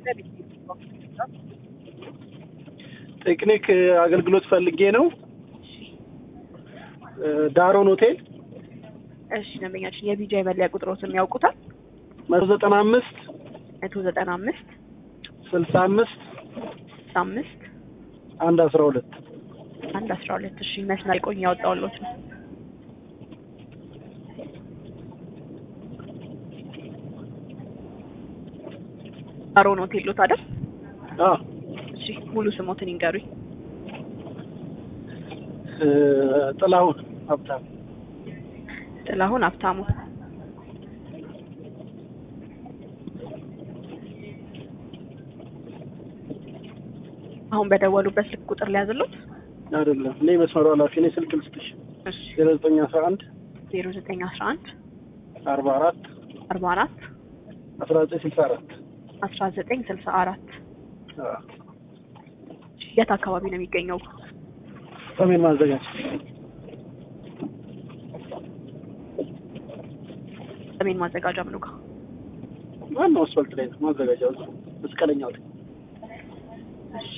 ቴክኒክ አገልግሎት ፈልጌ ነው። ዳሮን ሆቴል። እሺ ደንበኛችን የቢጃ የመለያ ቁጥሮትን ያውቁታል? 195 195 65 5 112 112 እሺ መስመር ቆኝ ያወጣውሎት ነው። ዳሮን ሆቴል ሎት አይደል? እሺ ሙሉ ስሞትን ይንገሩኝ። ጥላሁን ሀብታሙ። ጥላሁን ሀብታሙ። አሁን በደወሉበት ስልክ ቁጥር ሊያዝሉት አይደለም? እኔ መስመሩ ኃላፊ ነኝ። ስልክ ልስጥሽ። እሺ 0911 0911 44 44 1964 1964 የት አካባቢ ነው የሚገኘው? ሰሜን ማዘጋጃ። ሰሜን ማዘጋጃ ምኑ ጋር? ዋናው አስፋልት ላይ ነው ማዘጋጃው፣ መስቀለኛው ላይ። እሺ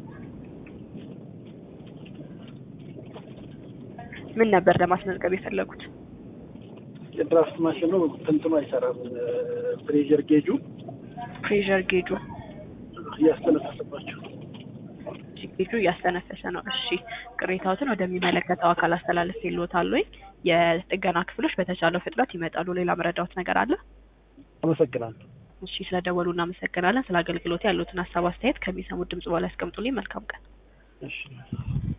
ምን ነበር ለማስመዝገብ የፈለጉት? የድራፍት ማሽኑ እንትኑ አይሰራም። ፕሬሸር ጌጁ እያስተነፈሰባቸው። ጌጁ እያስተነፈሰ ነው። እሺ ቅሬታዎትን ወደሚመለከተው አካል አስተላልፌልዎታለሁ። የጥገና ክፍሎች በተቻለው ፍጥነት ይመጣሉ። ሌላ መረዳዎት ነገር አለ? አመሰግናለሁ። እሺ ስለደወሉ እናመሰግናለን። ስለ አገልግሎት ያሉትን ሀሳብ አስተያየት ከሚሰሙት ድምጽ በኋላ ያስቀምጡልኝ። መልካም ቀን። እሺ